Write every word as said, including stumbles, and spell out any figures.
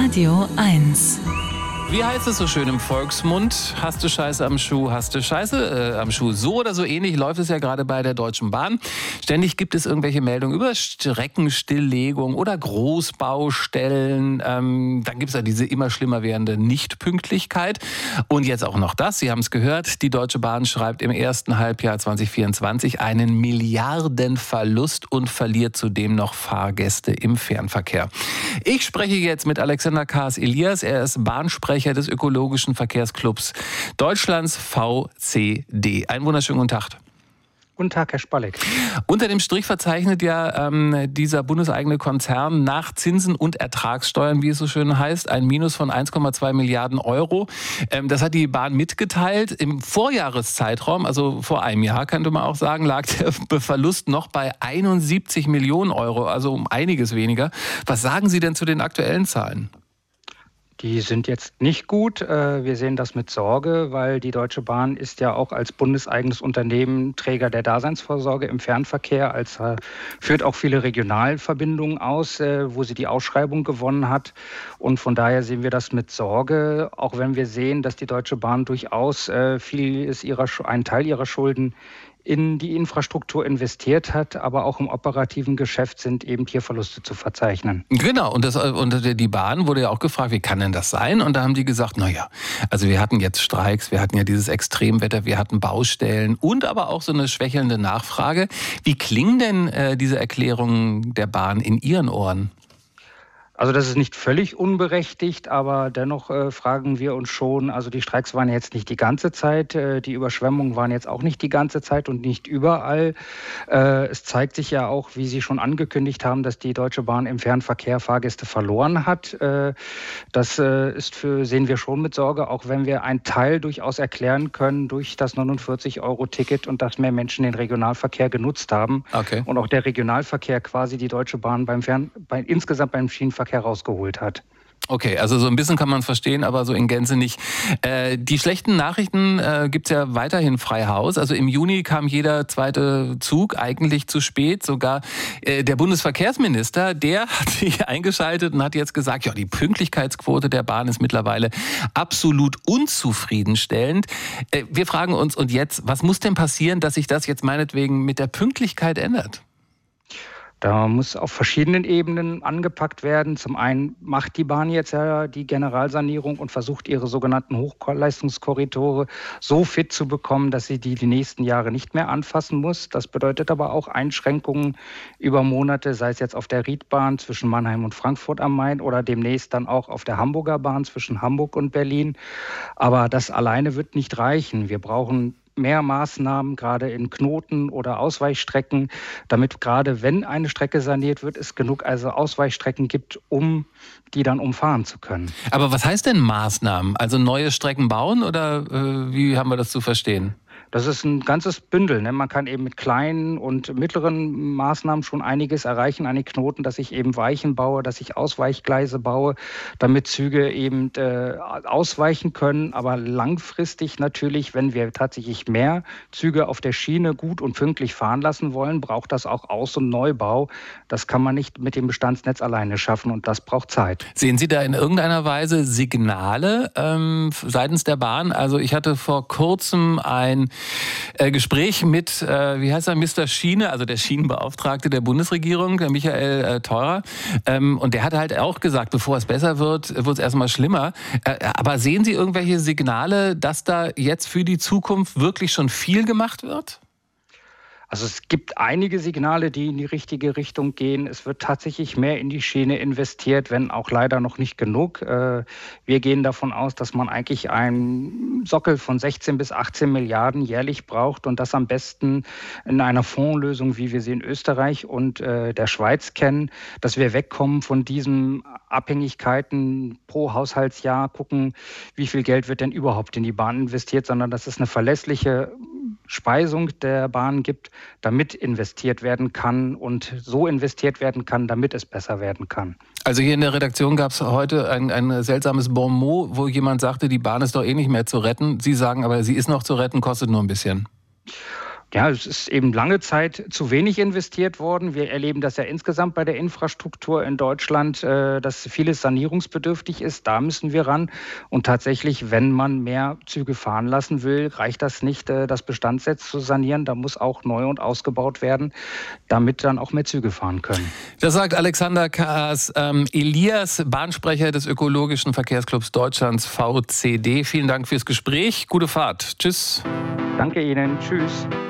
Radio eins. Wie heißt es so schön im Volksmund? Hast du Scheiße am Schuh, hast du Scheiße äh, am Schuh. So oder so ähnlich läuft es ja gerade bei der Deutschen Bahn. Ständig gibt es irgendwelche Meldungen über Streckenstilllegung oder Großbaustellen. Ähm, dann gibt es ja diese immer schlimmer werdende Nichtpünktlichkeit. Und jetzt auch noch das, Sie haben es gehört, die Deutsche Bahn schreibt im ersten Halbjahr zwanzig vierundzwanzig einen Milliardenverlust und verliert zudem noch Fahrgäste im Fernverkehr. Ich spreche jetzt mit Alexander Kaas-Elias. Er ist Bahnsprecher des Ökologischen Verkehrsclubs Deutschlands, V C D. Einen wunderschönen guten Tag. Guten Tag, Herr Spalleck. Unter dem Strich verzeichnet ja ähm, dieser bundeseigene Konzern nach Zinsen und Ertragssteuern, wie es so schön heißt, ein Minus von eins Komma zwei Milliarden Euro. Ähm, das hat die Bahn mitgeteilt. Im Vorjahreszeitraum, also vor einem Jahr könnte man auch sagen, lag der Verlust noch bei einundsiebzig Millionen Euro, also um einiges weniger. Was sagen Sie denn zu den aktuellen Zahlen? Die sind jetzt nicht gut. Wir sehen das mit Sorge, weil die Deutsche Bahn ist ja auch als bundeseigenes Unternehmen Träger der Daseinsvorsorge im Fernverkehr, als führt auch viele Regionalverbindungen aus, wo sie die Ausschreibung gewonnen hat. Und von daher sehen wir das mit Sorge, auch wenn wir sehen, dass die Deutsche Bahn durchaus vieles ihrer, einen Teil ihrer Schulden in die Infrastruktur investiert hat, aber auch im operativen Geschäft sind eben hier Verluste zu verzeichnen. Genau, und, das, und die Bahn wurde ja auch gefragt, wie kann denn das sein? Und da haben die gesagt, naja, also wir hatten jetzt Streiks, wir hatten ja dieses Extremwetter, wir hatten Baustellen und aber auch so eine schwächelnde Nachfrage. Wie klingen denn äh, diese Erklärungen der Bahn in Ihren Ohren? Also das ist nicht völlig unberechtigt, aber dennoch äh, fragen wir uns schon, also die Streiks waren jetzt nicht die ganze Zeit, äh, die Überschwemmungen waren jetzt auch nicht die ganze Zeit und nicht überall. Äh, es zeigt sich ja auch, wie Sie schon angekündigt haben, dass die Deutsche Bahn im Fernverkehr Fahrgäste verloren hat. Äh, das äh, ist für, sehen wir schon mit Sorge, auch wenn wir einen Teil durchaus erklären können durch das neunundvierzig Euro Ticket und dass mehr Menschen den Regionalverkehr genutzt haben. Okay. Und auch der Regionalverkehr quasi die Deutsche Bahn beim Fern, bei, insgesamt beim Schienenverkehr herausgeholt hat. Okay, also so ein bisschen kann man es verstehen, aber so in Gänze nicht. Äh, die schlechten Nachrichten äh, gibt es ja weiterhin frei Haus. Also im Juni kam jeder zweite Zug eigentlich zu spät. Sogar äh, der Bundesverkehrsminister, der hat sich eingeschaltet und hat jetzt gesagt, ja, die Pünktlichkeitsquote der Bahn ist mittlerweile absolut unzufriedenstellend. Äh, wir fragen uns, und jetzt, was muss denn passieren, dass sich das jetzt meinetwegen mit der Pünktlichkeit ändert? Da muss auf verschiedenen Ebenen angepackt werden. Zum einen macht die Bahn jetzt ja die Generalsanierung und versucht, ihre sogenannten Hochleistungskorridore so fit zu bekommen, dass sie die die nächsten Jahre nicht mehr anfassen muss. Das bedeutet aber auch Einschränkungen über Monate, sei es jetzt auf der Riedbahn zwischen Mannheim und Frankfurt am Main oder demnächst dann auch auf der Hamburger Bahn zwischen Hamburg und Berlin. Aber das alleine wird nicht reichen. Wir brauchen mehr Maßnahmen, gerade in Knoten oder Ausweichstrecken, damit gerade wenn eine Strecke saniert wird, es genug also Ausweichstrecken gibt, um die dann umfahren zu können. Aber was heißt denn Maßnahmen? Also neue Strecken bauen oder äh, wie haben wir das zu verstehen? Das ist ein ganzes Bündel. Ne? Man kann eben mit kleinen und mittleren Maßnahmen schon einiges erreichen an den Knoten, dass ich eben Weichen baue, dass ich Ausweichgleise baue, damit Züge eben äh, ausweichen können. Aber langfristig natürlich, wenn wir tatsächlich mehr Züge auf der Schiene gut und pünktlich fahren lassen wollen, braucht das auch Aus- und Neubau. Das kann man nicht mit dem Bestandsnetz alleine schaffen und das braucht Zeit. Sehen Sie da in irgendeiner Weise Signale ähm, seitens der Bahn? Also ich hatte vor kurzem ein Äh, Gespräch mit, äh, wie heißt er, Mister Schiene, also der Schienenbeauftragte der Bundesregierung, der Michael äh, Theurer. Ähm, und der hat halt auch gesagt, bevor es besser wird, wird es erstmal schlimmer. Äh, aber sehen Sie irgendwelche Signale, dass da jetzt für die Zukunft wirklich schon viel gemacht wird? Also es gibt einige Signale, die in die richtige Richtung gehen. Es wird tatsächlich mehr in die Schiene investiert, wenn auch leider noch nicht genug. Wir gehen davon aus, dass man eigentlich einen Sockel von sechzehn bis achtzehn Milliarden jährlich braucht und das am besten in einer Fondslösung, wie wir sie in Österreich und der Schweiz kennen, dass wir wegkommen von diesen Abhängigkeiten pro Haushaltsjahr, gucken, wie viel Geld wird denn überhaupt in die Bahn investiert, sondern dass es eine verlässliche Speisung der Bahn gibt, damit investiert werden kann und so investiert werden kann, damit es besser werden kann. Also hier in der Redaktion gab es heute ein, ein seltsames Bon mot, wo jemand sagte, die Bahn ist doch eh nicht mehr zu retten. Sie sagen aber, sie ist noch zu retten, kostet nur ein bisschen. Ja, es ist eben lange Zeit zu wenig investiert worden. Wir erleben das ja insgesamt bei der Infrastruktur in Deutschland, dass vieles sanierungsbedürftig ist. Da müssen wir ran. Und tatsächlich, wenn man mehr Züge fahren lassen will, reicht das nicht, das Bestandsnetz zu sanieren. Da muss auch neu und ausgebaut werden, damit dann auch mehr Züge fahren können. Das sagt Alexander Kaas ähm, Elias, Bahnsprecher des Ökologischen Verkehrsclubs Deutschlands, V C D. Vielen Dank fürs Gespräch. Gute Fahrt. Tschüss. Danke Ihnen. Tschüss.